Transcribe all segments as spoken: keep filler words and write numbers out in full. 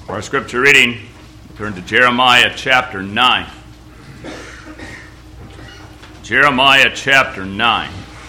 For our scripture reading, turn to Jeremiah chapter nine. Jeremiah chapter nine.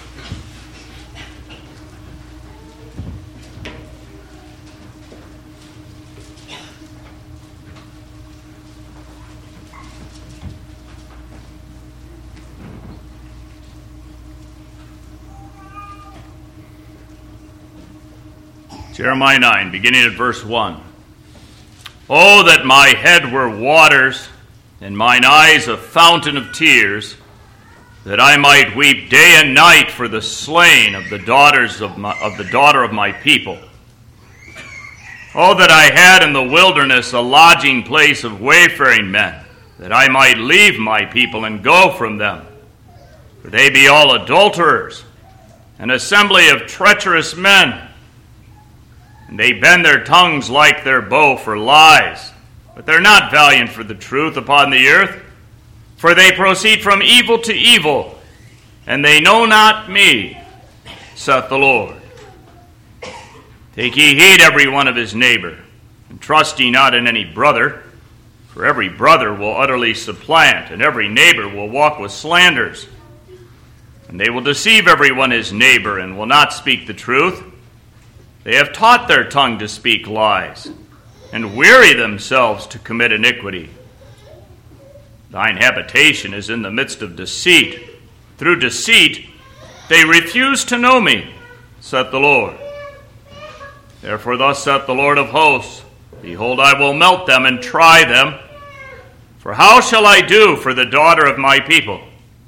Jeremiah nine, beginning at verse one. Oh, that my head were waters, and mine eyes a fountain of tears, that I might weep day and night for the slain of the daughters of, my, of the daughter of my people. Oh, that I had in the wilderness a lodging place of wayfaring men, that I might leave my people and go from them. For they be all adulterers, an assembly of treacherous men. And they bend their tongues like their bow for lies, but they're not valiant for the truth upon the earth. For they proceed from evil to evil, and they know not me, saith the Lord. Take ye heed every one of his neighbor, and trust ye not in any brother, for every brother will utterly supplant, and every neighbor will walk with slanders. And they will deceive every one his neighbor, and will not speak the truth. They have taught their tongue to speak lies, and weary themselves to commit iniquity. Thine habitation is in the midst of deceit. Through deceit they refuse to know me, saith the Lord. Therefore thus saith the Lord of hosts, Behold, I will melt them and try them. For how shall I do for the daughter of my people?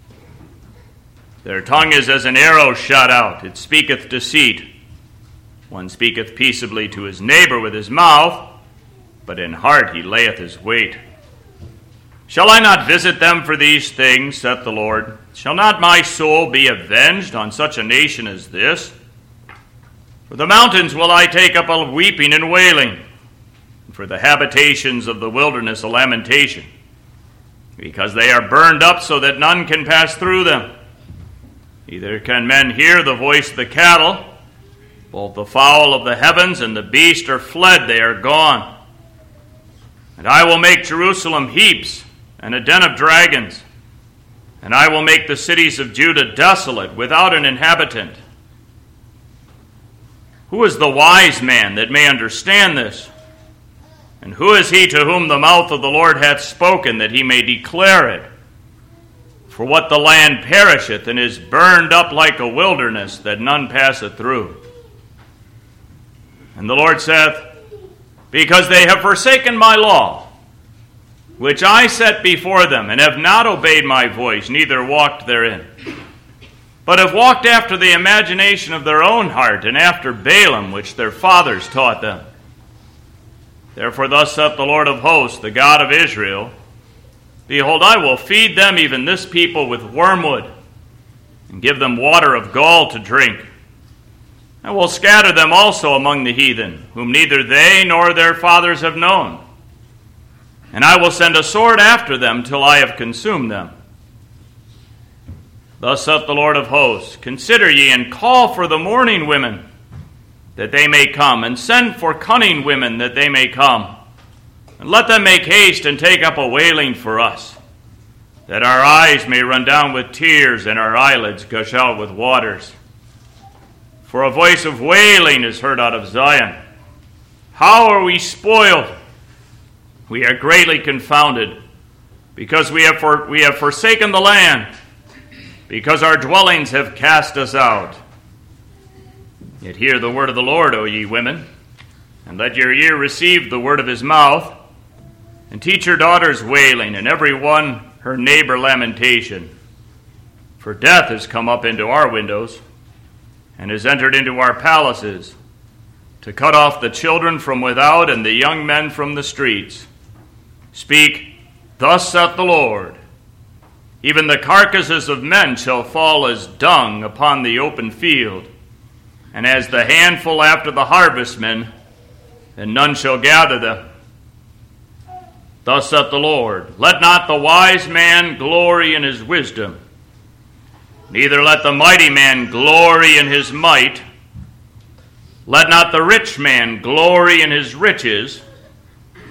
Their tongue is as an arrow shot out, it speaketh deceit. One speaketh peaceably to his neighbor with his mouth, but in heart he layeth his wait. Shall I not visit them for these things, saith the Lord? Shall not my soul be avenged on such a nation as this? For the mountains will I take up a weeping and wailing, and for the habitations of the wilderness a lamentation, because they are burned up so that none can pass through them. Neither can men hear the voice of the cattle. Both the fowl of the heavens and the beast are fled, they are gone. And I will make Jerusalem heaps and a den of dragons, and I will make the cities of Judah desolate, without an inhabitant. Who is the wise man that may understand this? And who is he to whom the mouth of the Lord hath spoken, that he may declare it? For what the land perisheth, and is burned up like a wilderness, that none passeth through. And the Lord saith, Because they have forsaken my law, which I set before them, and have not obeyed my voice, neither walked therein, but have walked after the imagination of their own heart, and after Balaam, which their fathers taught them. Therefore thus saith the Lord of hosts, the God of Israel, Behold, I will feed them, even this people, with wormwood, and give them water of gall to drink. I will scatter them also among the heathen, whom neither they nor their fathers have known. And I will send a sword after them till I have consumed them. Thus saith the Lord of hosts, Consider ye and call for the mourning women, that they may come, and send for cunning women, that they may come. And let them make haste and take up a wailing for us, that our eyes may run down with tears, and our eyelids gush out with waters. For a voice of wailing is heard out of Zion. How are we spoiled? We are greatly confounded, because we have for, we have forsaken the land, because our dwellings have cast us out. Yet hear the word of the Lord, O ye women, and let your ear receive the word of his mouth, and teach your daughters wailing, and every one her neighbor lamentation. For death has come up into our windows, and has entered into our palaces, to cut off the children from without and the young men from the streets. Speak, thus saith the Lord, Even the carcasses of men shall fall as dung upon the open field, and as the handful after the harvestmen, and none shall gather them. Thus saith the Lord, Let not the wise man glory in his wisdom, neither let the mighty man glory in his might. Let not the rich man glory in his riches,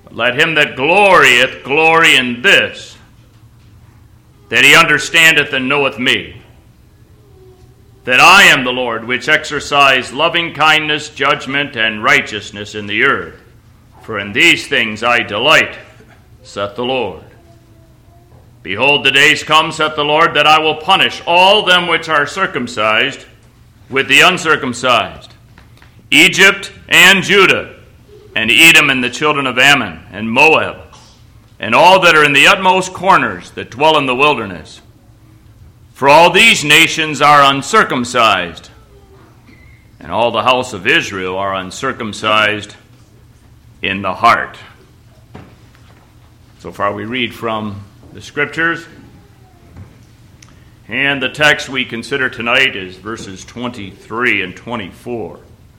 But let him that glorieth glory in this, that he understandeth and knoweth me, that I am the Lord, which exercise loving kindness, judgment, and righteousness in the earth. For in these things I delight, saith the Lord. Behold, the days come, saith the Lord, that I will punish all them which are circumcised with the uncircumcised, Egypt and Judah, and Edom and the children of Ammon, and Moab, and all that are in the utmost corners that dwell in the wilderness. For all these nations are uncircumcised, and all the house of Israel are uncircumcised in the heart. So far we read from the Scriptures, and the text we consider tonight is verses twenty-three and twenty-four.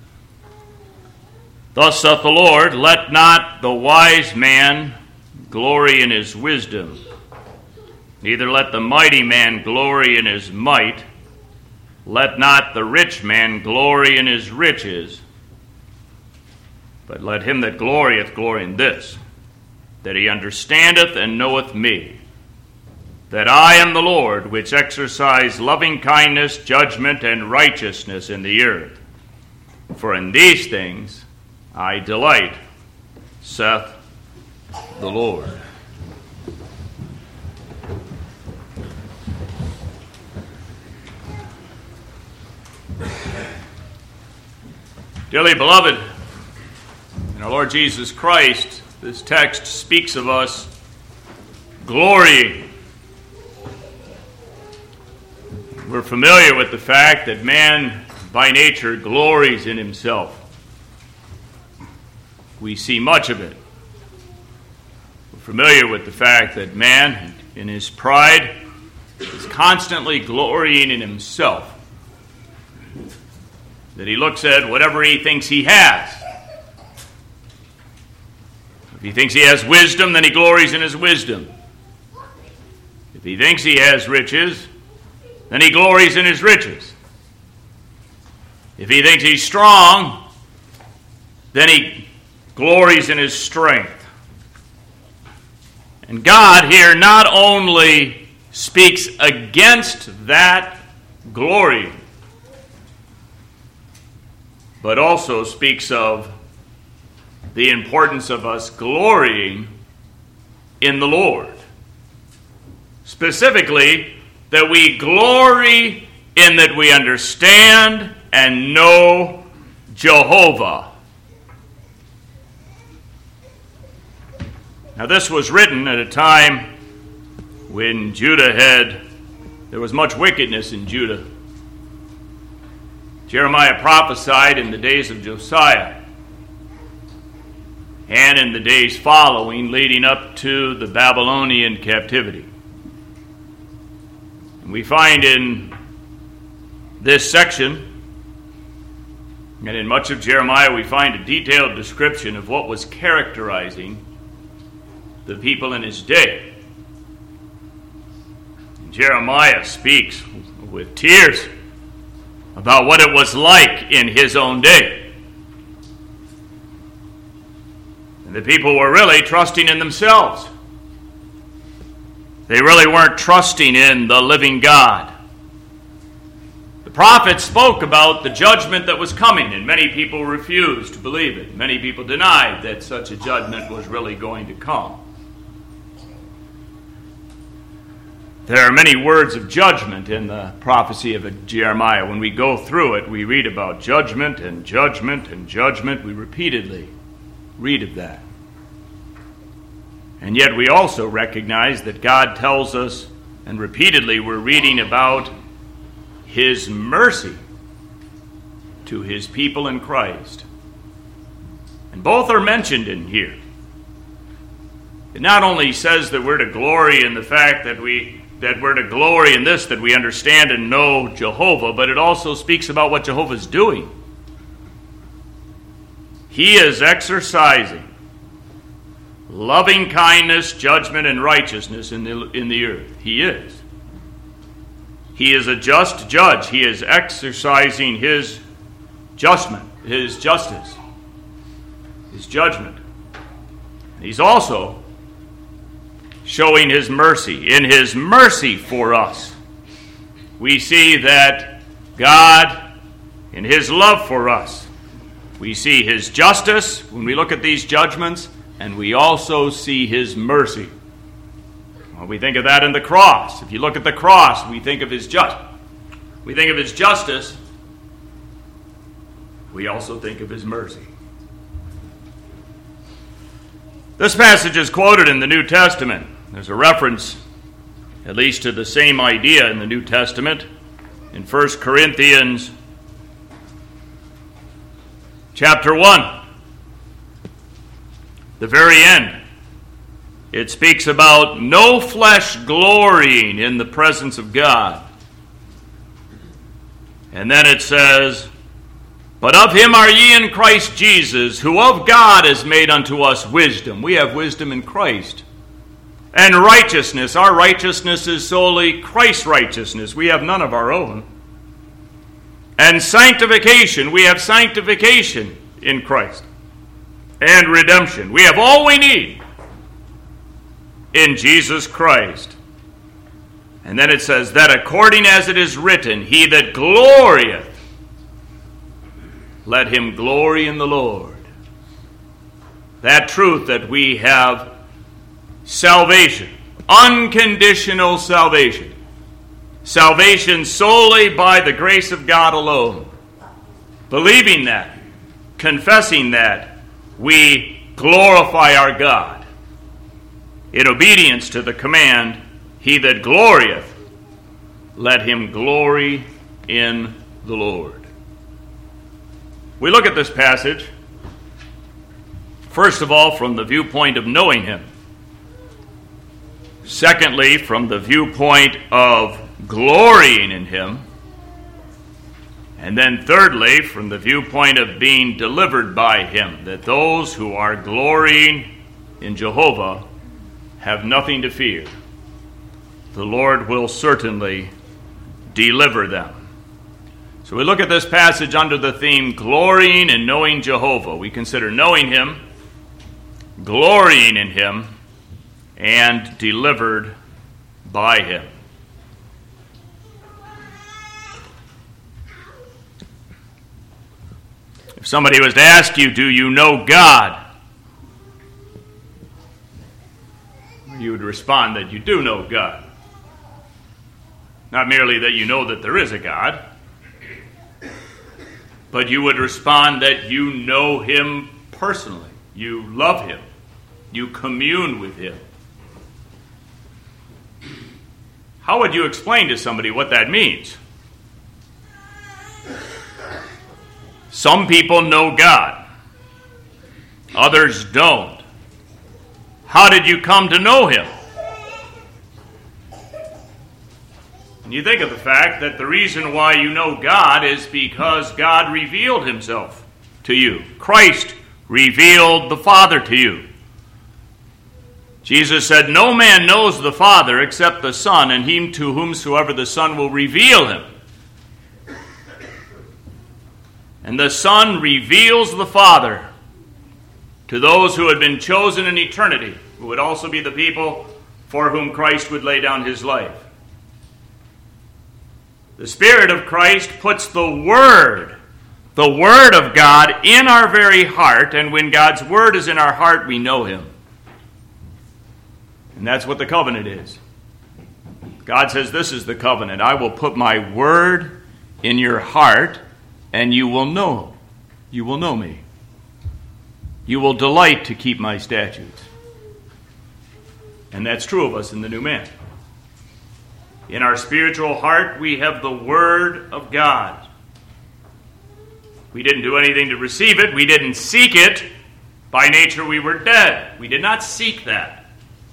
Thus saith the Lord, let not the wise man glory in his wisdom, neither let the mighty man glory in his might, let not the rich man glory in his riches, but let him that glorieth glory in this, that he understandeth and knoweth me, that I am the Lord, which exercise loving kindness, judgment, and righteousness in the earth. For in these things I delight, saith the Lord. Dearly beloved, in our Lord Jesus Christ, this text speaks of us glorying. We're familiar with the fact that man, by nature, glories in himself. We see much of it. We're familiar with the fact that man, in his pride, is constantly glorying in himself. That he looks at whatever he thinks he has. If he thinks he has wisdom, then he glories in his wisdom. If he thinks he has riches, then he glories in his riches. If he thinks he's strong, then he glories in his strength. And God here not only speaks against that glory, but also speaks of the importance of us glorying in the Lord. Specifically, that we glory in that we understand and know Jehovah. Now, this was written at a time when Judah had, there was much wickedness in Judah. Jeremiah prophesied in the days of Josiah and in the days following, leading up to the Babylonian captivity. And we find in this section, and in much of Jeremiah, we find a detailed description of what was characterizing the people in his day. And Jeremiah speaks with tears about what it was like in his own day. And the people were really trusting in themselves. They really weren't trusting in the living God. The prophets spoke about the judgment that was coming, and many people refused to believe it. Many people denied that such a judgment was really going to come. There are many words of judgment in the prophecy of Jeremiah. When we go through it, we read about judgment and judgment and judgment. We repeatedly read of that. And yet we also recognize that God tells us, and repeatedly we're reading about His mercy to His people in Christ. And both are mentioned in here. It not only says that we're to glory in the fact that we that we're to glory in this, that we understand and know Jehovah, but it also speaks about what Jehovah's doing. He is exercising loving kindness, judgment, and righteousness in the in the earth. He is. He is a just judge. He is exercising his judgment, his justice, his judgment. He's also showing his mercy. In his mercy for us, we see that God, in his love for us, we see his justice when we look at these judgments, and we also see his mercy. Well, we think of that in the cross. If you look at the cross, we think of his just, we think of his justice. We also think of his mercy. This passage is quoted in the New Testament. There's a reference, at least to the same idea in the New Testament, in First Corinthians chapter one. The very end. It speaks about no flesh glorying in the presence of God. And then it says, but of him are ye in Christ Jesus, who of God is made unto us wisdom. We have wisdom in Christ. And righteousness. Our righteousness is solely Christ's righteousness. We have none of our own. And sanctification. We have sanctification in Christ. And redemption. We have all we need in Jesus Christ. And then it says that according as it is written, he that glorieth, let him glory in the Lord. That truth that we have salvation, unconditional salvation, salvation solely by the grace of God alone. Believing that, confessing that, we glorify our God in obedience to the command, he that glorieth, let him glory in the Lord. We look at this passage, first of all, from the viewpoint of knowing him. Secondly, from the viewpoint of glorying in him. And then thirdly, from the viewpoint of being delivered by him, that those who are glorying in Jehovah have nothing to fear. The Lord will certainly deliver them. So we look at this passage under the theme, glorying and knowing Jehovah. We consider knowing him, glorying in him, and delivered by him. If somebody was to ask you, do you know God? You would respond that you do know God. Not merely that you know that there is a God, but you would respond that you know him personally. You love him. You commune with him. How would you explain to somebody what that means? Some people know God. Others don't. How did you come to know him? And you think of the fact that the reason why you know God is because God revealed himself to you. Christ revealed the Father to you. Jesus said, no man knows the Father except the Son, and him to whomsoever the Son will reveal him. And the Son reveals the Father to those who had been chosen in eternity, who would also be the people for whom Christ would lay down his life. The Spirit of Christ puts the Word, the Word of God, in our very heart, and when God's Word is in our heart, we know him. And that's what the covenant is. God says, this is the covenant. I will put my Word in your heart, and you will know. You will know me. You will delight to keep my statutes. And that's true of us in the new man. In our spiritual heart, we have the Word of God. We didn't do anything to receive it. We didn't seek it. By nature, we were dead. We did not seek that.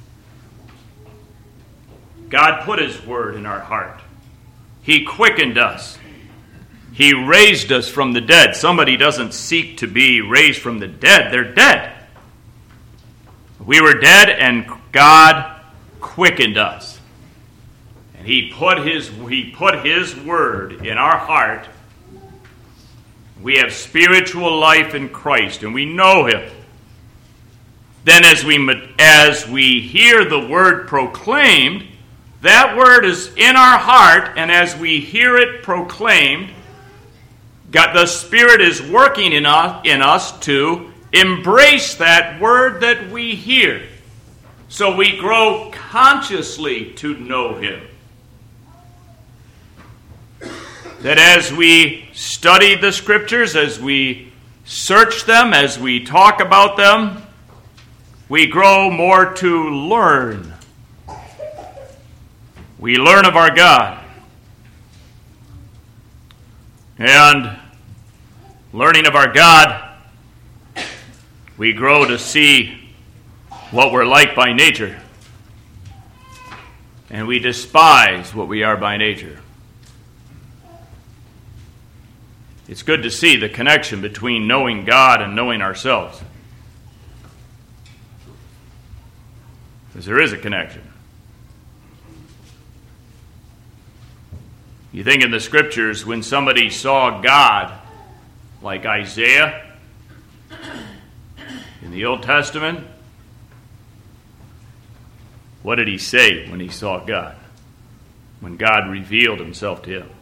God put his Word in our heart. He quickened us. He raised us from the dead. Somebody doesn't seek to be raised from the dead. They're dead. We were dead, and God quickened us. And he put his, he put his Word in our heart. We have spiritual life in Christ, and we know him. then as we, as we hear the word proclaimed, that word is in our heart, and as we hear it proclaimed, God, the Spirit is working in us, in us to embrace that word that we hear. So we grow consciously to know Him. That as we study the Scriptures, as we search them, as we talk about them, we grow more to learn. We learn of our God. And learning of our God, we grow to see what we're like by nature. And we despise what we are by nature. It's good to see the connection between knowing God and knowing ourselves. Because there is a connection. You think in the Scriptures, when somebody saw God, like Isaiah in the Old Testament, what did he say when he saw God? When God revealed himself to him?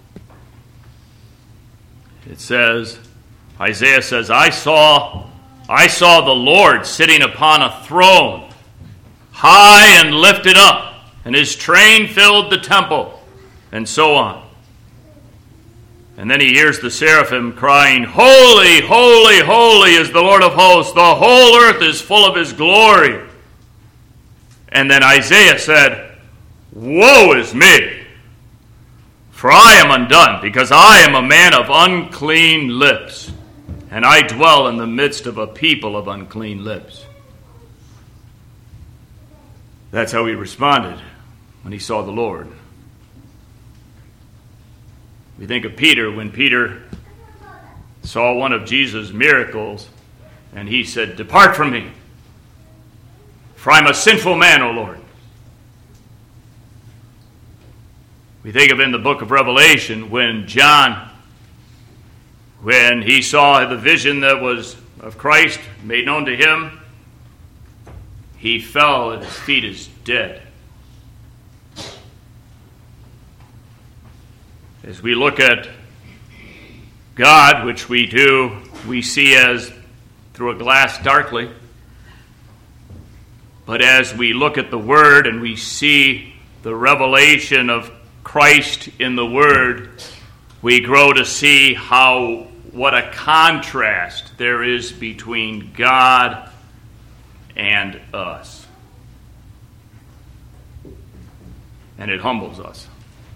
It says, Isaiah says, I saw, I saw the Lord sitting upon a throne, high and lifted up, and his train filled the temple, and so on. And then he hears the seraphim crying, Holy, holy, holy is the Lord of hosts. The whole earth is full of his glory. And then Isaiah said, Woe is me, for I am undone, because I am a man of unclean lips, and I dwell in the midst of a people of unclean lips. That's how he responded when he saw the Lord. We think of Peter, when Peter saw one of Jesus' miracles, and he said, Depart from me, for I'm a sinful man, O Lord. We think of in the book of Revelation, when John, when he saw the vision that was of Christ made known to him, he fell at his feet as dead. As we look at God, which we do, we see as through a glass darkly. But as we look at the Word and we see the revelation of Christ in the Word, we grow to see how, what a contrast there is between God and us. And it humbles us.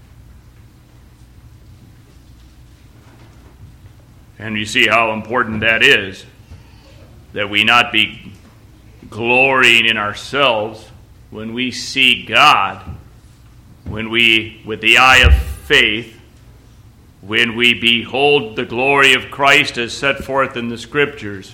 And you see how important that is, that we not be glorying in ourselves when we see God, when we, with the eye of faith, when we behold the glory of Christ as set forth in the Scriptures,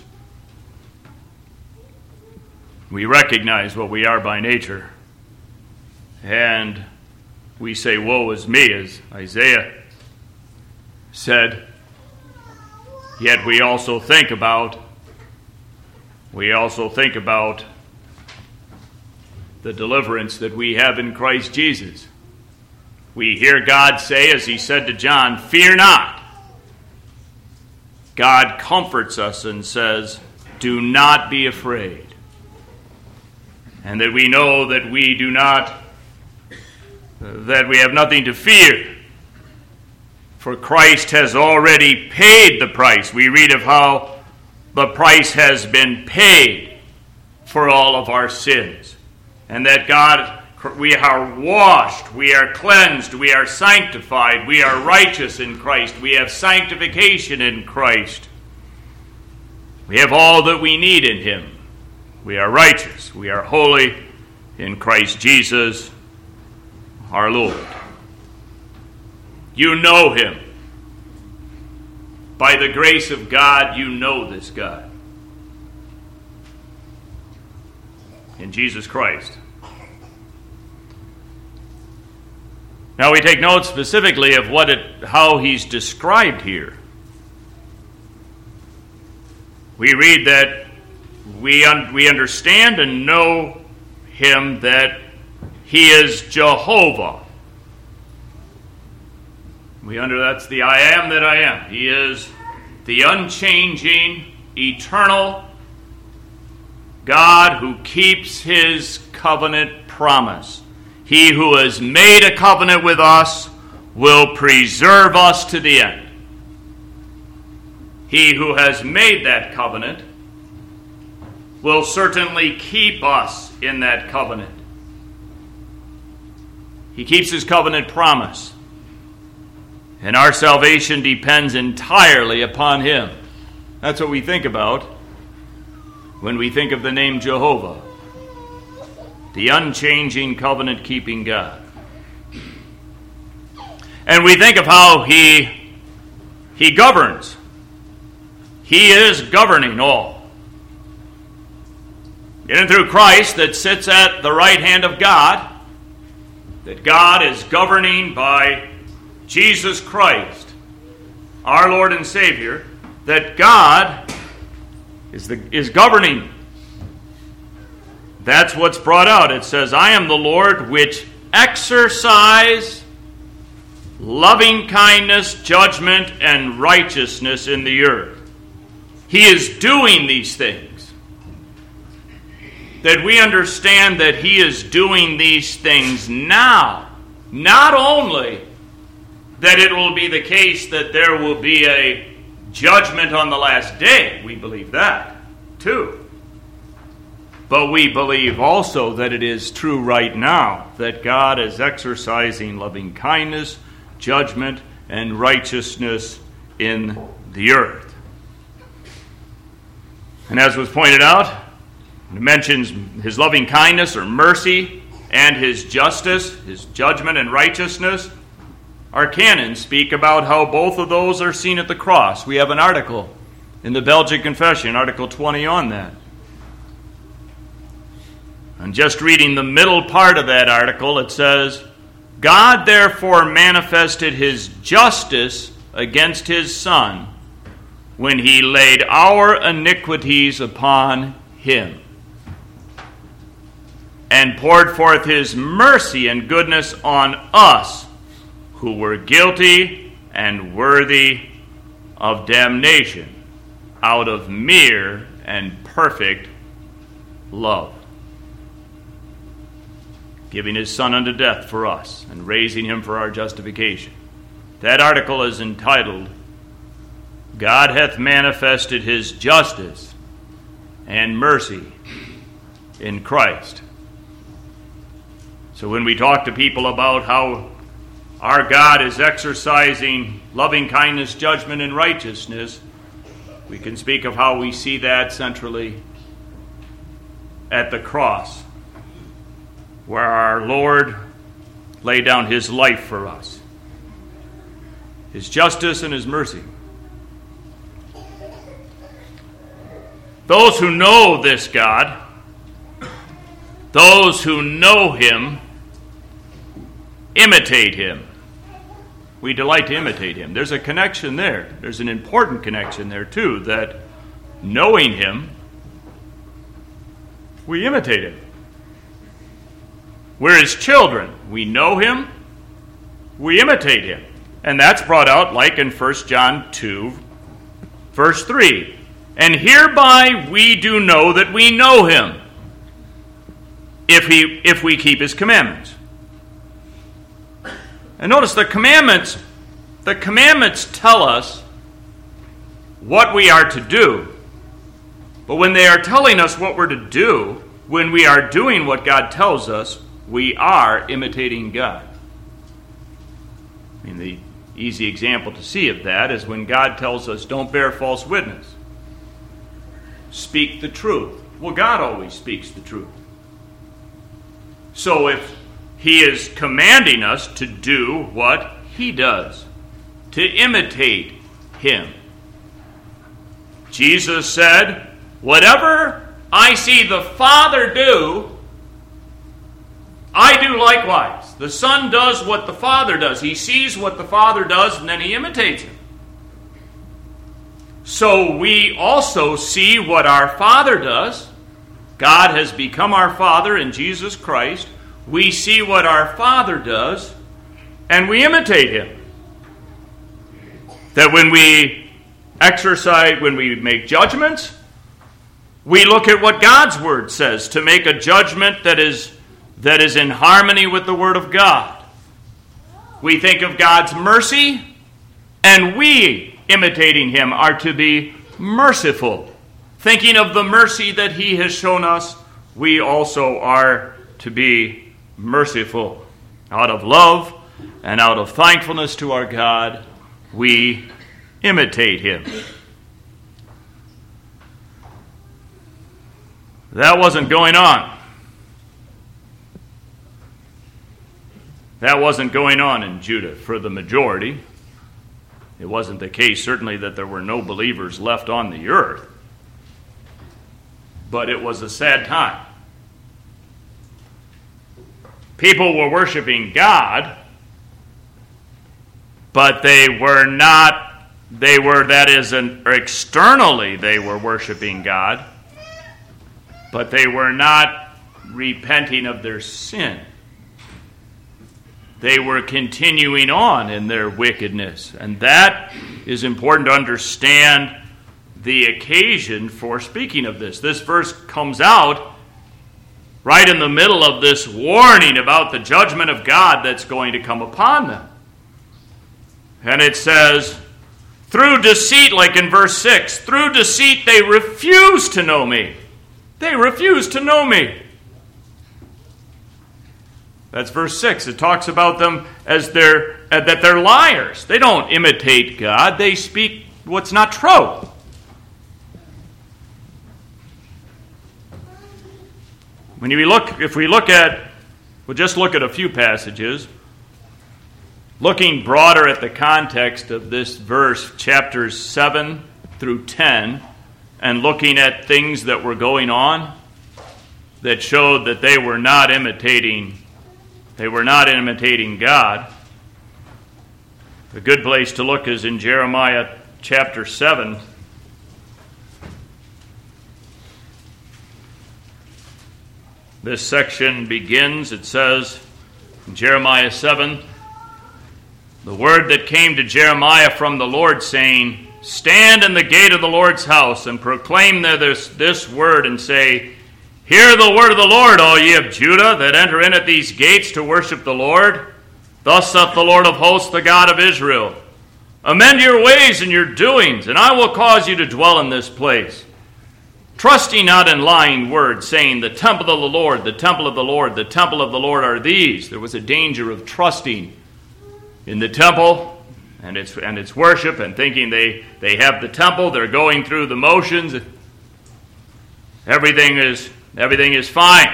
we recognize what we are by nature. And we say, Woe is me, as Isaiah said. Yet we also think about, we also think about the deliverance that we have in Christ Jesus. We hear God say, as he said to John, Fear not. God comforts us and says, Do not be afraid. And that we know that we do not, that we have nothing to fear. For Christ has already paid the price. We read of how the price has been paid for all of our sins. And that God, we are washed, we are cleansed, we are sanctified, we are righteous in Christ. We have sanctification in Christ. We have all that we need in Him. We are righteous, we are holy in Christ Jesus, our Lord. You know Him. By the grace of God, you know this God. In Jesus Christ. Now we take note specifically of what it, how He's described here. We read that we, un- we understand and know him that he is Jehovah. We under that's the I am that I am. He is the unchanging, eternal God who keeps his covenant promise. He who has made a covenant with us will preserve us to the end. He who has made that covenant will certainly keep us in that covenant. He keeps his covenant promise. And our salvation depends entirely upon him. That's what we think about when we think of the name Jehovah, the unchanging, covenant-keeping God. And we think of how he, he governs. He is governing all. In and through Christ that sits at the right hand of God, that God is governing by Jesus Christ, our Lord and Savior, that God is the is governing. That's what's brought out. It says, I am the Lord which exercise loving kindness, judgment, and righteousness in the earth. He is doing these things. That we understand that he is doing these things now. Not only that it will be the case that there will be a judgment on the last day. We believe that, too. But we believe also that it is true right now that God is exercising loving kindness, judgment, and righteousness in the earth. And as was pointed out, it mentions his loving kindness or mercy and his justice, his judgment and righteousness. Our canons speak about how both of those are seen at the cross. We have an article in the Belgic Confession, Article twenty, on that. And just reading the middle part of that article, it says, God therefore manifested his justice against his Son when he laid our iniquities upon him, and poured forth his mercy and goodness on us, who were guilty and worthy of damnation, out of mere and perfect love, giving his Son unto death for us and raising him for our justification. That article is entitled, God hath manifested his justice and mercy in Christ. So when we talk to people about how our God is exercising loving kindness, judgment, and righteousness, we can speak of how we see that centrally at the cross, where our Lord laid down his life for us, his justice and his mercy. Those who know this God, those who know him, imitate him. We delight to imitate him. There's a connection there. There's an important connection there, too, that knowing him, we imitate him. We're his children. We know him. We imitate him. And that's brought out like in First John two, verse three. And hereby we do know that we know him, if he if we keep his commandments. And notice the commandments, the commandments tell us what we are to do. But when they are telling us what we're to do, when we are doing what God tells us, we are imitating God. I mean, the easy example to see of that is when God tells us, don't bear false witness. Speak the truth. Well, God always speaks the truth. So if he is commanding us to do what he does, to imitate him. Jesus said, whatever I see the Father do, I do likewise. The Son does what the Father does. He sees what the Father does, and then he imitates him. So we also see what our Father does, God has become our Father in Jesus Christ. We see what our Father does, and we imitate him. That when we exercise, when we make judgments, we look at what God's Word says to make a judgment that is, that is in harmony with the Word of God. We think of God's mercy, and we, imitating him, are to be merciful. Thinking of the mercy that he has shown us, we also are to be merciful. Out of love and out of thankfulness to our God, we imitate him. That wasn't going on. That wasn't going on in Judah for the majority. It wasn't the case, certainly, that there were no believers left on the earth. But it was a sad time. People were worshiping God, but they were not, they were, that is, an, externally they were worshiping God, but they were not repenting of their sin. They were continuing on in their wickedness. And that is important to understand the occasion for speaking of this. This verse comes out right in the middle of this warning about the judgment of God that's going to come upon them. And it says, through deceit, like in verse six, through deceit they refuse to know me. They refuse to know me. That's verse six. It talks about them as they're, uh, that they're liars. They don't imitate God. They speak what's not true. When you look, if we look at, we'll just look at a few passages, looking broader at the context of this verse, chapters seven through ten, and looking at things that were going on that showed that they were not imitating They were not imitating God. A good place to look is in Jeremiah chapter seven. This section begins, it says, in Jeremiah seven, the word that came to Jeremiah from the Lord, saying, stand in the gate of the Lord's house, and proclaim there this, this word, and say, hear the word of the Lord, all ye of Judah, that enter in at these gates to worship the Lord. Thus saith the Lord of hosts, the God of Israel, amend your ways and your doings, and I will cause you to dwell in this place. Trust ye not in lying words, saying, the temple of the Lord, the temple of the Lord, the temple of the Lord are these. There was a danger of trusting in the temple and its, and its worship, and thinking they, they have the temple, they're going through the motions. Everything is Everything is fine.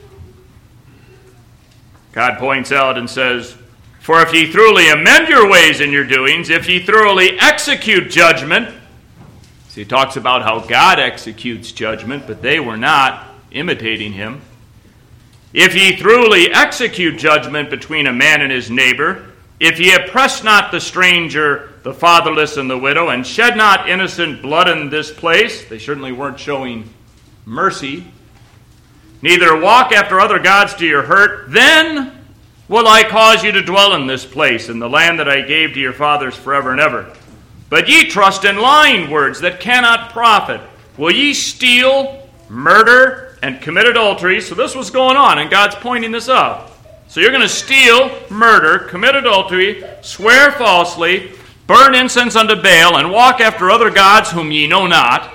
God points out and says, for if ye thoroughly amend your ways and your doings, if ye thoroughly execute judgment, see, he talks about how God executes judgment, but they were not imitating him. If ye thoroughly execute judgment between a man and his neighbor, if ye oppress not the stranger, the fatherless, and the widow, and shed not innocent blood in this place, they certainly weren't showing mercy, neither walk after other gods to your hurt, then will I cause you to dwell in this place, in the land that I gave to your fathers forever and ever. But ye trust in lying words that cannot profit. Will ye steal, murder, and commit adultery? So this was going on, and God's pointing this out. So you're going to steal, murder, commit adultery, swear falsely, burn incense unto Baal, and walk after other gods whom ye know not,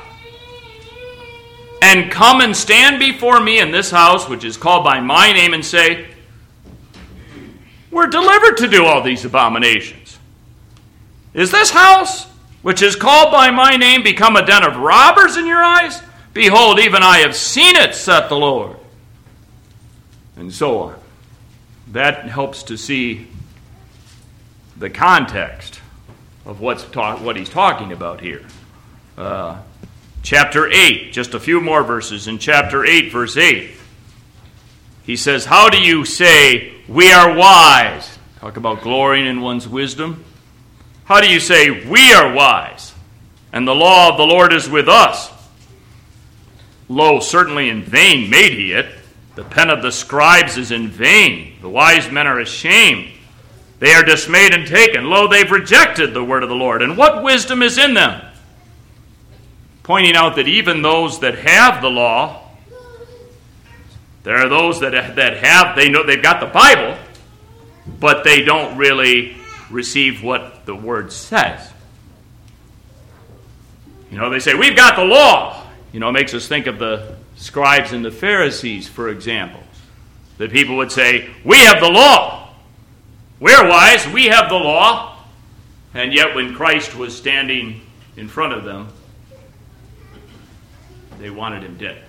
and come and stand before me in this house, which is called by my name, and say, we're delivered to do all these abominations. Is this house, which is called by my name, become a den of robbers in your eyes? Behold, even I have seen it, saith the Lord. And so on. That helps to see the context of what's ta- what he's talking about here. Uh, Chapter eight, just a few more verses. In chapter eight, verse eight, he says, how do you say, we are wise? Talk about glorying in one's wisdom. How do you say, we are wise, and the law of the Lord is with us? Lo, certainly in vain made he it. The pen of the scribes is in vain. The wise men are ashamed. They are dismayed and taken. Lo, they've rejected the word of the Lord. And what wisdom is in them? Pointing out that even those that have the law, there are those that, that have, they know they've got the Bible, but they don't really receive what the word says. You know, they say, we've got the law. You know, it makes us think of the scribes and the Pharisees, for example. The people would say, we have the law. We're wise, we have the law. And yet when Christ was standing in front of them, they wanted him dead.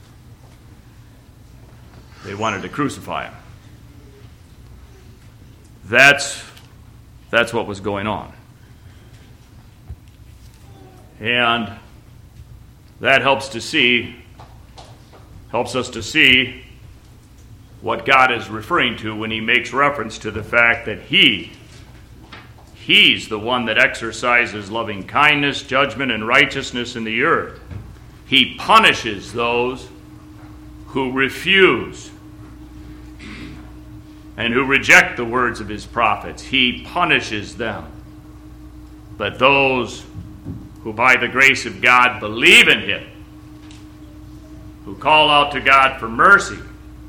They wanted to crucify him. That's, that's what was going on. And that helps to see, helps us to see what God is referring to when he makes reference to the fact that he, he's the one that exercises loving kindness, judgment, and righteousness in the earth. He punishes those who refuse and who reject the words of his prophets. He punishes them. But those who by the grace of God believe in him, who call out to God for mercy,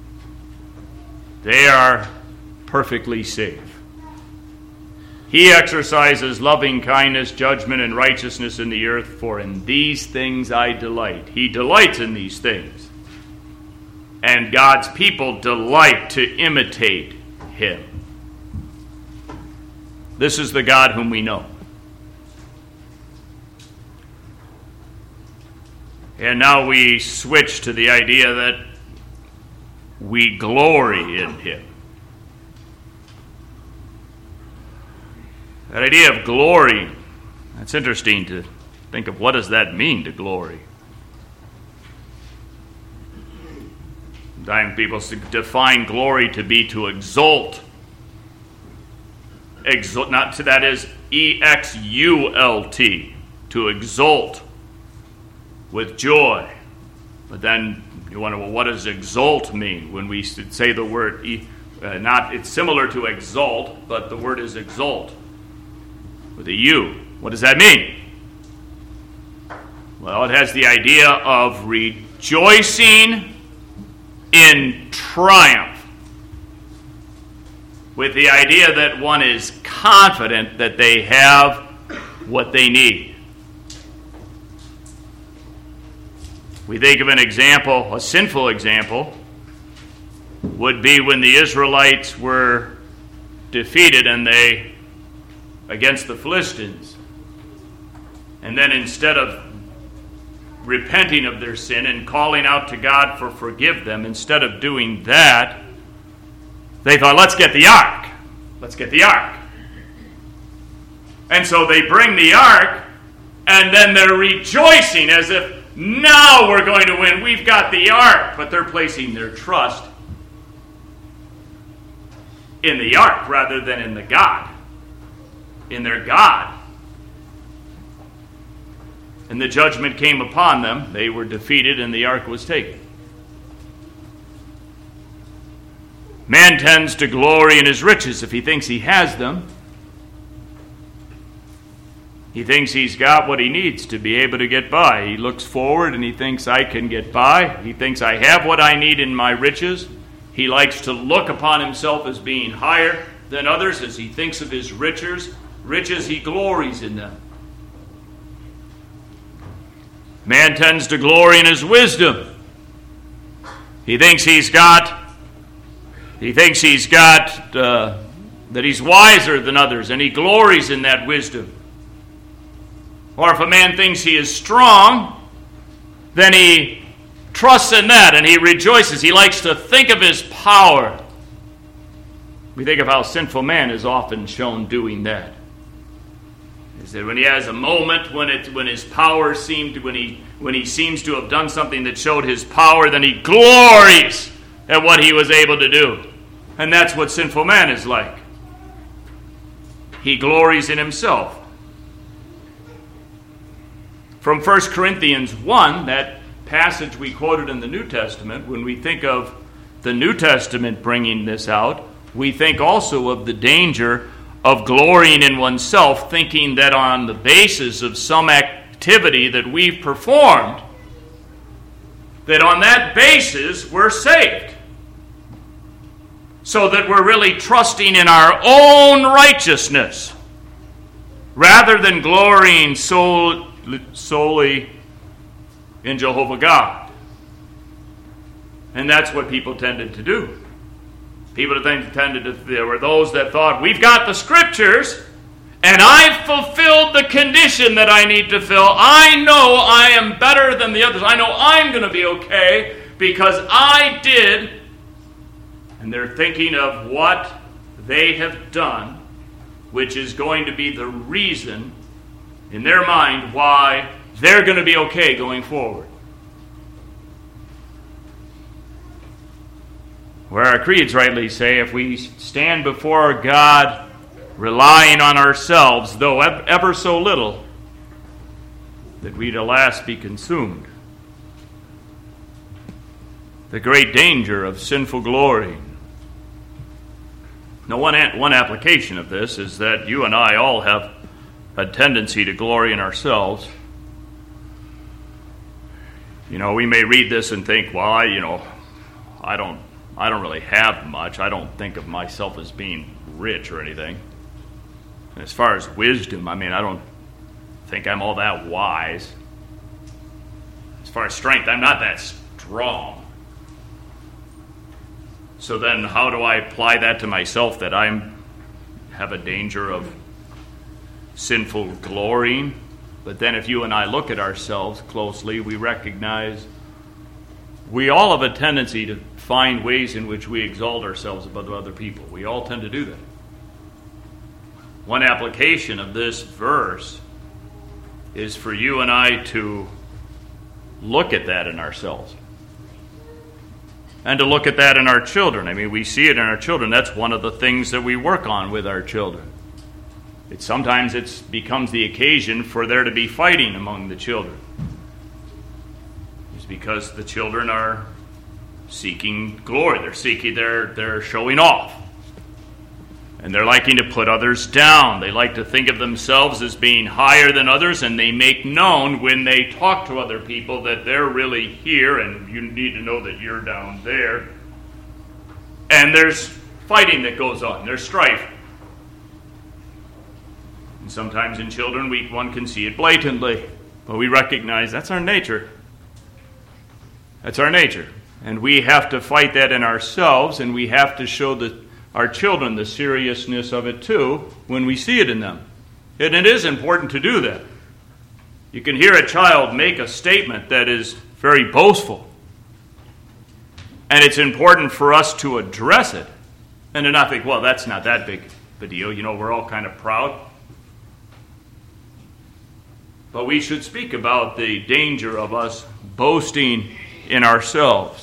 they are perfectly safe. He exercises loving kindness, judgment, and righteousness in the earth, for in these things I delight. He delights in these things. And God's people delight to imitate him. This is the God whom we know. And now we switch to the idea that we glory in him. That idea of glory, that's interesting to think of. What does that mean, to glory? Sometimes people define glory to be to exult. Exult, not to, that is E X U L T, to exult with joy. But then you wonder, well, what does exult mean? When we say the word, uh, not, it's similar to exalt, but the word is exult with a U. What does that mean? Well, it has the idea of rejoicing in triumph, with the idea that one is confident that they have what they need. We think of an example, a sinful example, would be when the Israelites were defeated and they, against the Philistines. And then instead of repenting of their sin and calling out to God for forgive them, instead of doing that, they thought, let's get the ark. Let's get the ark. And so they bring the ark, and then they're rejoicing as if, now we're going to win. We've got the ark. But they're placing their trust in the ark rather than in the God. In their God. And the judgment came upon them. They were defeated and the ark was taken. Man tends to glory in his riches if he thinks he has them. He thinks he's got what he needs to be able to get by. He looks forward and he thinks, I can get by. He thinks, I have what I need in my riches. He likes to look upon himself as being higher than others. As he thinks of his riches, riches, he glories in them. Man tends to glory in his wisdom. He thinks he's got, he thinks he's got, uh, that he's wiser than others, and he glories in that wisdom. Or if a man thinks he is strong, then he trusts in that and he rejoices. He likes to think of his power. We think of how sinful man is often shown doing that. Is that when he has a moment when it when his power seemed when he when he seems to have done something that showed his power, then he glories at what he was able to do. And that's what sinful man is like. He glories in himself. From First Corinthians one, that passage we quoted in the New Testament, when we think of the New Testament bringing this out, we think also of the danger of glorying in oneself, thinking that on the basis of some activity that we've performed, that on that basis we're saved. So that we're really trusting in our own righteousness, rather than glorying sol- solely in Jehovah God. And that's what people tended to do. People tended to, there were those that thought, we've got the scriptures, and I've fulfilled the condition that I need to fill. I know I am better than the others. I know I'm going to be okay because I did. And they're thinking of what they have done, which is going to be the reason in their mind why they're going to be okay going forward. Where our creeds rightly say, if we stand before God relying on ourselves, though ever so little, that we'd alas be consumed. The great danger of sinful glory. Now, one, one application of this is that you and I all have a tendency to glory in ourselves. You know, we may read this and think, well, I, you know, I don't I don't really have much. I don't think of myself as being rich or anything. And as far as wisdom, I mean, I don't think I'm all that wise. As far as strength, I'm not that strong. So then how do I apply that to myself, that I have a danger of sinful glorying? But then if you and I look at ourselves closely, we recognize we all have a tendency to find ways in which we exalt ourselves above other people. We all tend to do that. One application of this verse is for you and I to look at that in ourselves. And to look at that in our children. I mean, we see it in our children. That's one of the things that we work on with our children. It, sometimes it becomes the occasion for there to be fighting among the children. It's because the children are seeking glory. They're seeking, they're, they're showing off. And they're liking to put others down. They like to think of themselves as being higher than others, and they make known when they talk to other people that they're really here and you need to know that you're down there. And there's fighting that goes on. There's strife. And sometimes in children, we, one can see it blatantly. But we recognize that's our nature. That's our nature. And we have to fight that in ourselves, and we have to show the our children the seriousness of it too when we see it in them. And it is important to do that. You can hear a child make a statement that is very boastful. And it's important for us to address it. And to not think, well, that's not that big of a deal. You know, we're all kind of proud. But we should speak about the danger of us boasting in ourselves.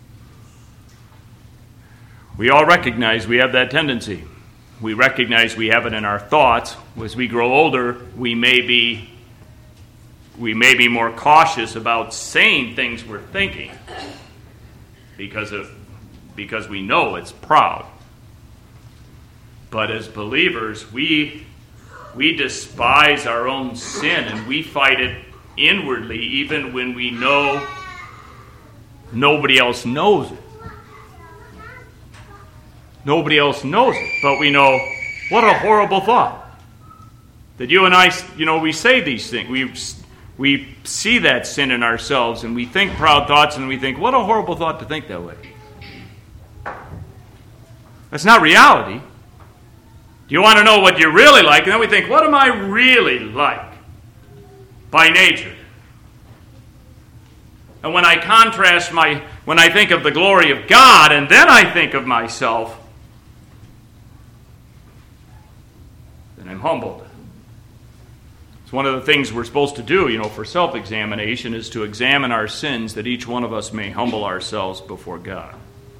We all recognize we have that tendency. We recognize we have it in our thoughts. As we grow older, we may be we may be more cautious about saying things we're thinking because of because we know it's proud. But as believers, we we despise our own sin, and we fight it inwardly even when we know nobody else knows it. Nobody else knows it, but we know, what a horrible thought. That you and I, you know, we say these things. We we see that sin in ourselves, and we think proud thoughts, and we think, what a horrible thought to think that way. That's not reality. Do you want to know what you're really like? And then we think, what am I really like by nature? And when I contrast my, when I think of the glory of God, and then I think of myself, then I'm humbled. It's one of the things we're supposed to do, you know, for self-examination, is to examine our sins, that each one of us may humble ourselves before God.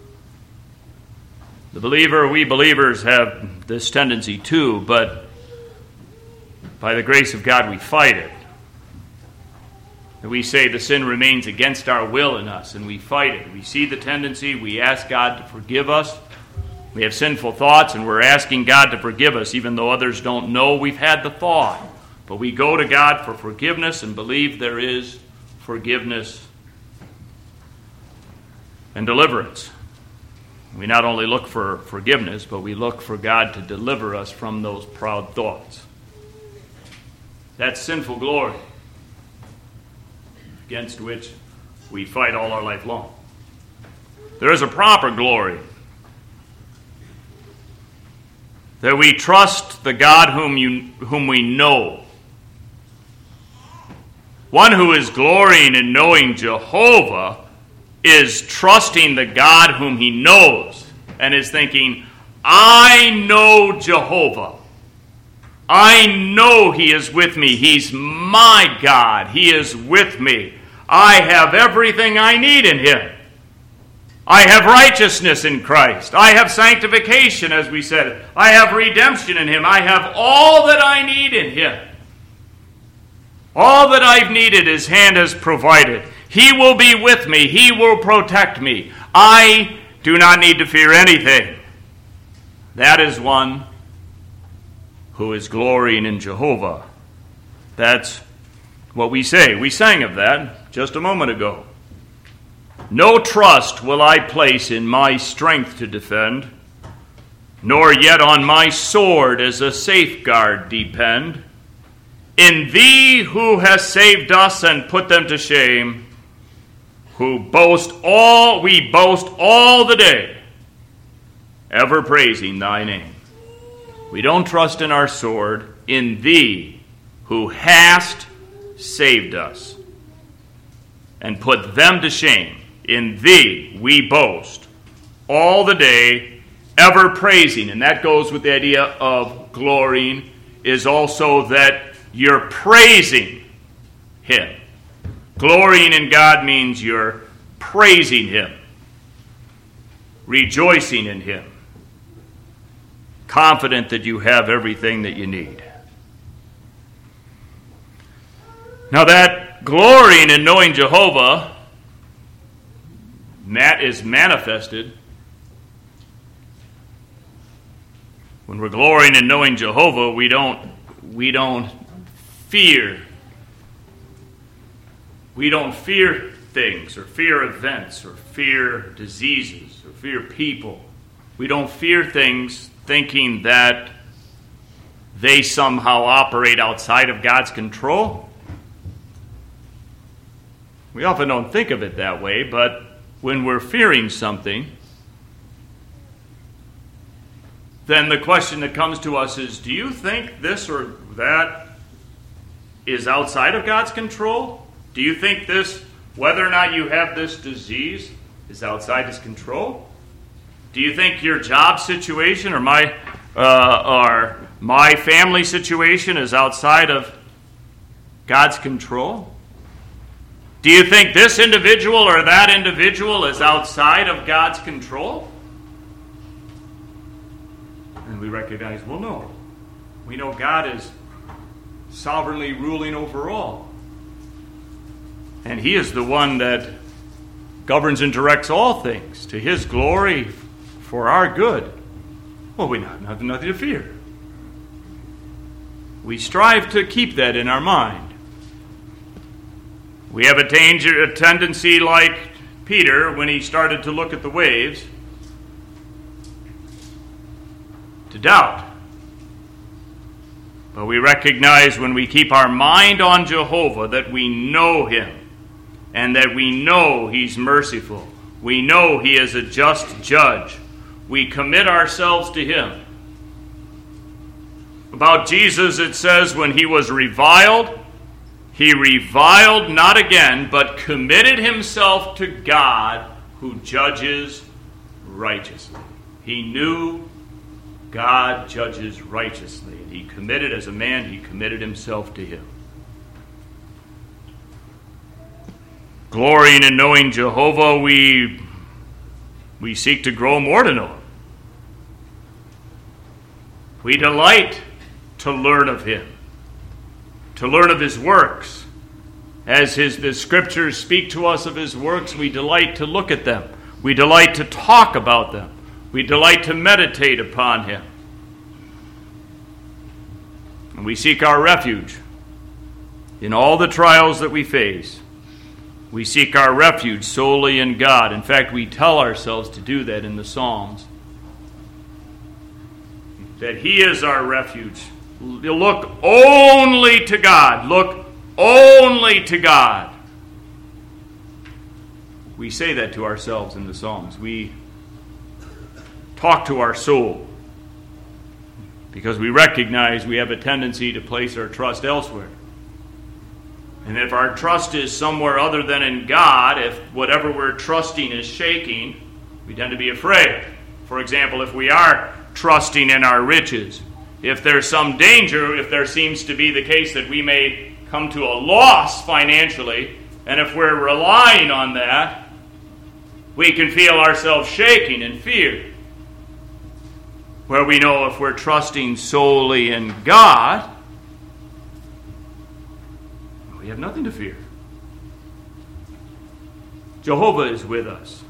The believer, we believers have this tendency too, but by the grace of God we fight it. We say the sin remains against our will in us, and we fight it. We see the tendency, we ask God to forgive us. We have sinful thoughts, and we're asking God to forgive us, even though others don't know we've had the thought. But we go to God for forgiveness and believe there is forgiveness and deliverance. We not only look for forgiveness, but we look for God to deliver us from those proud thoughts. That's sinful glory, against which we fight all our life long. There is a proper glory, that we trust the God whom you whom we know. One who is glorying in knowing Jehovah is trusting the God whom he knows and is thinking, I know Jehovah. I know he is with me. He's my God. He is with me. I have everything I need in him. I have righteousness in Christ. I have sanctification, as we said. I have redemption in him. I have all that I need in him. All that I've needed his hand has provided. He will be with me. He will protect me. I do not need to fear anything. That is one who is glorying in Jehovah. That's what we say. We sang of that just a moment ago. No trust will I place in my strength to defend, nor yet on my sword as a safeguard depend. In thee who has saved us and put them to shame, who boast all, we boast all the day, ever praising thy name. We don't trust in our sword, in thee who hast saved us and put them to shame. In thee we boast all the day, ever praising. And that goes with the idea of glorying, is also that you're praising him. Glorying in God means you're praising him, rejoicing in him, confident that you have everything that you need. Now that glorying in knowing Jehovah, that is manifested when we're glorying in knowing Jehovah. We don't we don't fear we don't fear things or fear events or fear diseases or fear people. We don't fear things thinking that they somehow operate outside of God's control. We often don't think of it that way, but when we're fearing something, then the question that comes to us is, do you think this or that is outside of God's control? Do you think this, whether or not you have this disease, is outside his control? Do you think your job situation or my uh, or my family situation is outside of God's control? Do you think this individual or that individual is outside of God's control? And we recognize, well, no. We know God is sovereignly ruling over all. And he is the one that governs and directs all things to his glory for our good. Well, we have nothing, nothing to fear. We strive to keep that in our mind. We have a, danger, a tendency like Peter when he started to look at the waves to doubt. But we recognize when we keep our mind on Jehovah that we know him and that we know he's merciful. We know he is a just judge. We commit ourselves to him. About Jesus it says when he was reviled, he reviled not again, but committed himself to God who judges righteously. He knew God judges righteously. And he committed, as a man, he committed himself to him. Glorying in knowing Jehovah, we, we seek to grow more to know him. We delight to learn of him, to learn of his works, As his, the scriptures speak to us of his works, we delight to look at them. We delight to talk about them. We delight to meditate upon him. And we seek our refuge in all the trials that we face. We seek our refuge solely in God. In fact, we tell ourselves to do that in the Psalms. That he is our refuge. Look only to God. Look only to God. We say that to ourselves in the Psalms. We talk to our soul because we recognize we have a tendency to place our trust elsewhere. And if our trust is somewhere other than in God, if whatever we're trusting is shaking, we tend to be afraid. For example, if we are trusting in our riches, if there's some danger, if there seems to be the case that we may come to a loss financially, and if we're relying on that, we can feel ourselves shaking in fear. Where we know if we're trusting solely in God, we have nothing to fear. Jehovah is with us.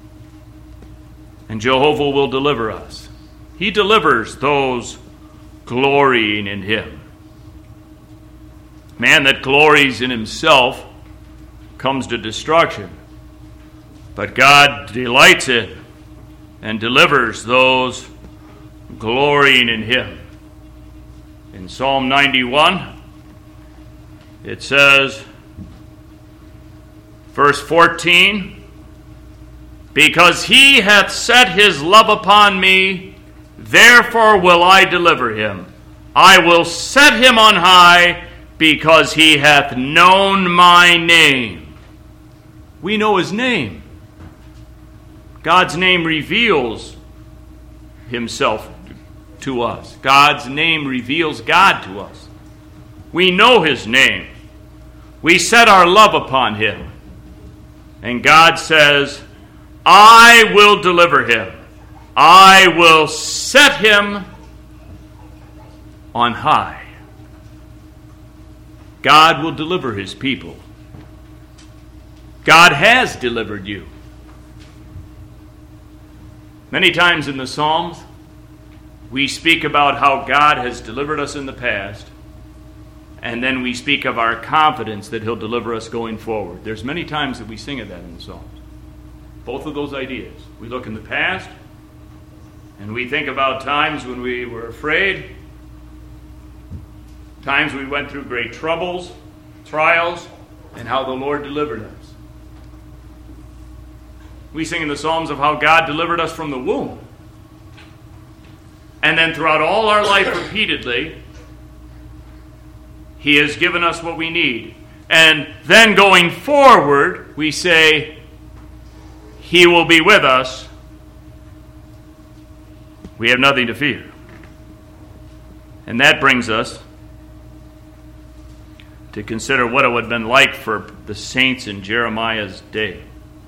And Jehovah will deliver us. He delivers those glorying in him. Man that glories in himself comes to destruction. But God delights in and delivers those glorying in him. In Psalm ninety-one, it says, verse fourteen, because he hath set his love upon me, therefore will I deliver him. I will set him on high, because he hath known my name. We know his name. God's name reveals himself to us. God's name reveals God to us. We know his name. We set our love upon him. And God says, I will deliver him. I will set him on high. God will deliver his people. God has delivered you. Many times in the Psalms, we speak about how God has delivered us in the past, and then we speak of our confidence that he'll deliver us going forward. There's many times that we sing of that in the Psalms. Both of those ideas. We look in the past, and we think about times when we were afraid, times we went through great troubles, trials, and how the Lord delivered us. We sing in the Psalms of how God delivered us from the womb. And then throughout all our life repeatedly, he has given us what we need. And then going forward, we say, he will be with us. We have nothing to fear. And that brings us to consider what it would have been like for the saints in Jeremiah's day.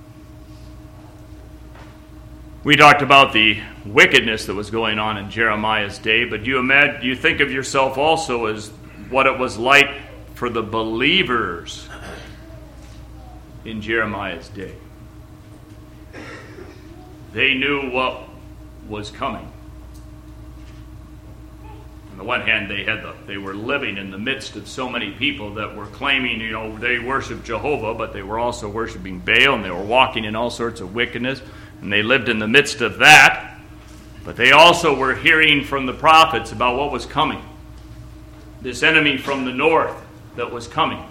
We talked about the wickedness that was going on in Jeremiah's day, but you imagine, you think of yourself also as what it was like for the believers in Jeremiah's day. They knew what was coming. On the one hand, they had the, they were living in the midst of so many people that were claiming, you know, they worshiped Jehovah, but they were also worshiping Baal, and they were walking in all sorts of wickedness. And they lived in the midst of that, but they also were hearing from the prophets about what was coming. This enemy from the north that was coming.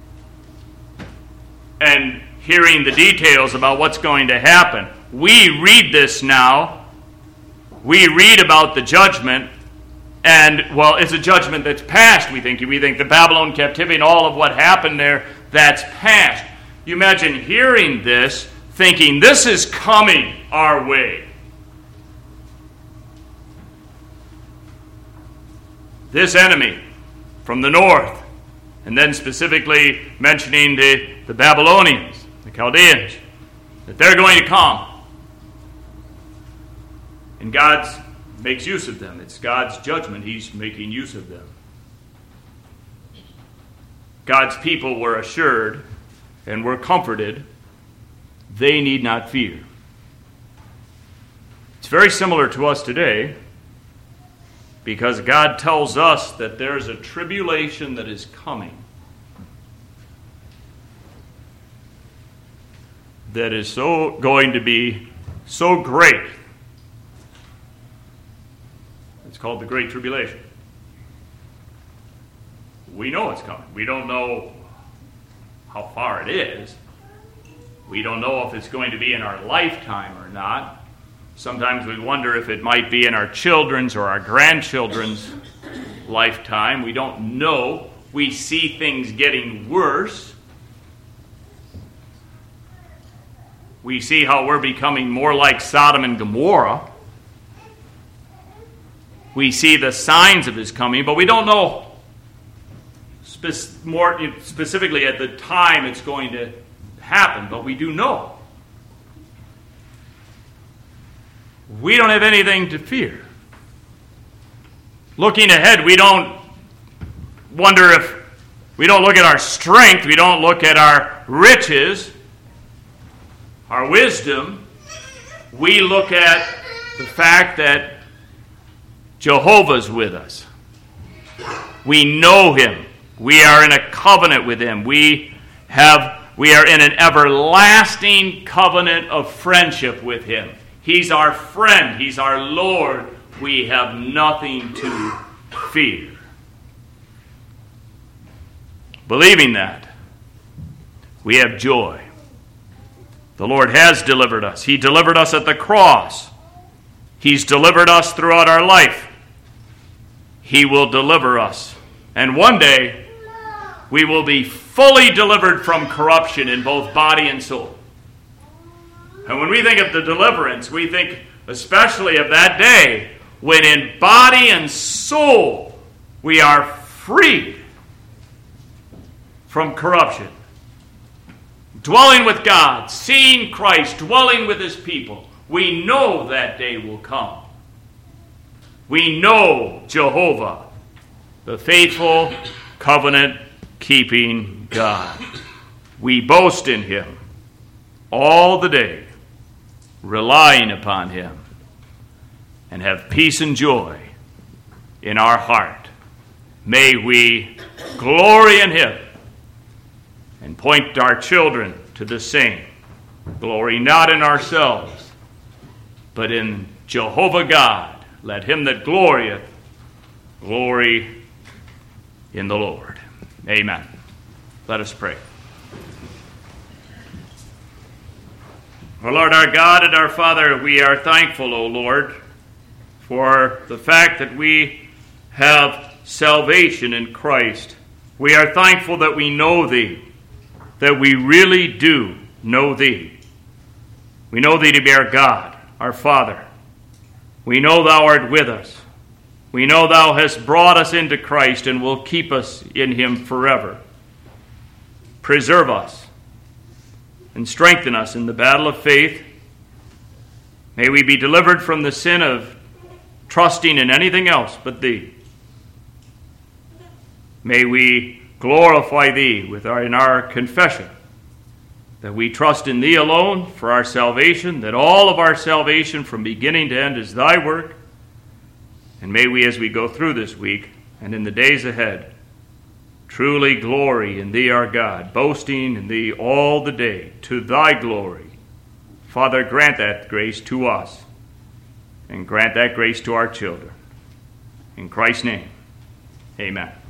And hearing the details about what's going to happen. We read this now. We read about the judgment. And, well, it's a judgment that's past, we think. We think the Babylon captivity and all of what happened there, that's past. You imagine hearing this, thinking this is coming our way. This enemy from the north, and then specifically mentioning the, the Babylonians, the Chaldeans, that they're going to come. And God makes use of them. It's God's judgment. He's making use of them. God's people were assured and were comforted, they need not fear. It's very similar to us today, because God tells us that there's a tribulation that is coming that is so going to be so great. It's called the Great Tribulation. We know it's coming. We don't know how far it is. We don't know if it's going to be in our lifetime or not. Sometimes we wonder if it might be in our children's or our grandchildren's lifetime. We don't know. We see things getting worse. We see how we're becoming more like Sodom and Gomorrah. We see the signs of his coming, but we don't know spe- more specifically at the time it's going to happen, but we do know. We don't have anything to fear. Looking ahead, we don't wonder if, we don't look at our strength, we don't look at our riches, our wisdom. We look at the fact that Jehovah's with us. We know him. We are in a covenant with him. We have, we are in an everlasting covenant of friendship with him. He's our friend. He's our Lord. We have nothing to fear. Believing that, we have joy. The Lord has delivered us. He delivered us at the cross. He's delivered us throughout our life. He will deliver us. And one day, we will be fully delivered from corruption in both body and soul. And when we think of the deliverance, we think especially of that day when in body and soul we are freed from corruption. Dwelling with God, seeing Christ, dwelling with his people. We know that day will come. We know Jehovah, the faithful, covenant-keeping God. We boast in him all the day, relying upon him, and have peace and joy in our heart. May we glory in him and point our children to the same. Glory not in ourselves, but in Jehovah God. Let him that glorieth glory in the Lord. Amen. Let us pray. Our Lord, our God, and our Father, we are thankful, O Lord, for the fact that we have salvation in Christ. We are thankful that we know thee, that we really do know thee. We know thee to be our God, our Father. We know thou art with us. We know thou hast brought us into Christ and will keep us in him forever. Preserve us and strengthen us in the battle of faith. May we be delivered from the sin of trusting in anything else but thee. May we glorify thee with our, in our confession, that we trust in thee alone for our salvation, that all of our salvation from beginning to end is thy work. And may we, as we go through this week and in the days ahead, truly glory in thee, our God, boasting in thee all the day to thy glory. Father, grant that grace to us, and grant that grace to our children. In Christ's name, amen.